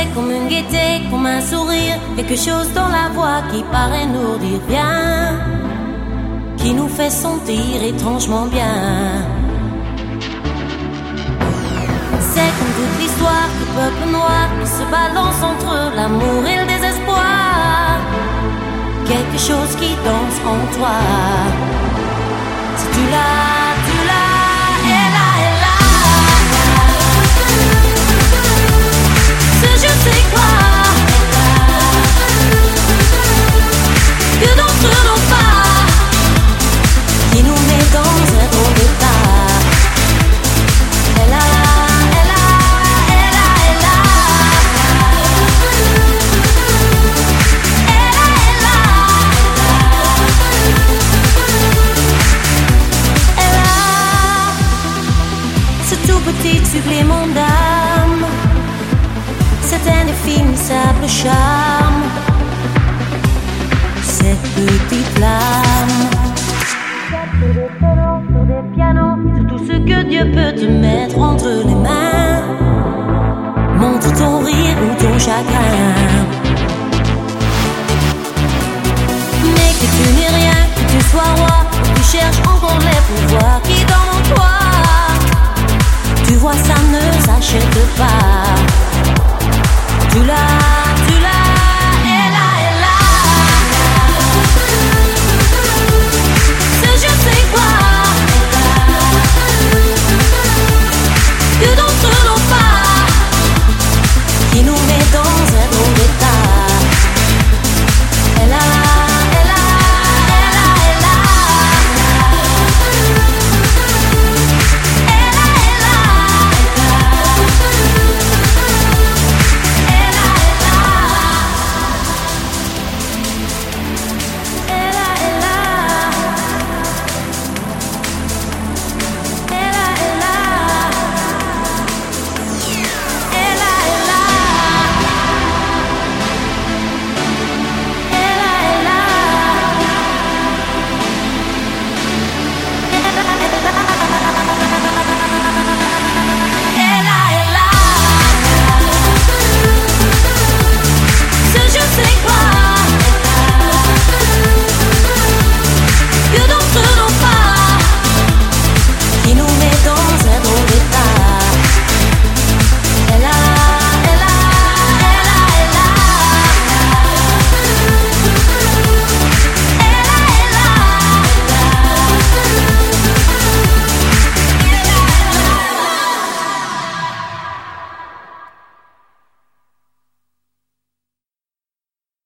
comme une gaieté, comme un sourire, quelque chose dans la voix qui paraît nous dire bien, qui nous fait sentir étrangement bien. C'est comme toute l'histoire du peuple noir qui se balance entre l'amour et le désespoir, quelque chose qui danse en toi. Si tu l'as, tu l'as, elle a, elle a. Ce je sais quoi que d'entre nos pas, qui nous met dans un drôle d'état. Elle a, elle a, elle a, elle a. Elle a, elle a. Elle a ce tout petit supplément d'âme, cet indéfinissable charme, cette petite flamme. Sur des violons, sur des pianos, sur tout ce que Dieu peut te mettre entre les mains. Montre ton rire ou ton chagrin, mais que tu n'es rien, que tu sois roi, que tu cherches encore les pouvoirs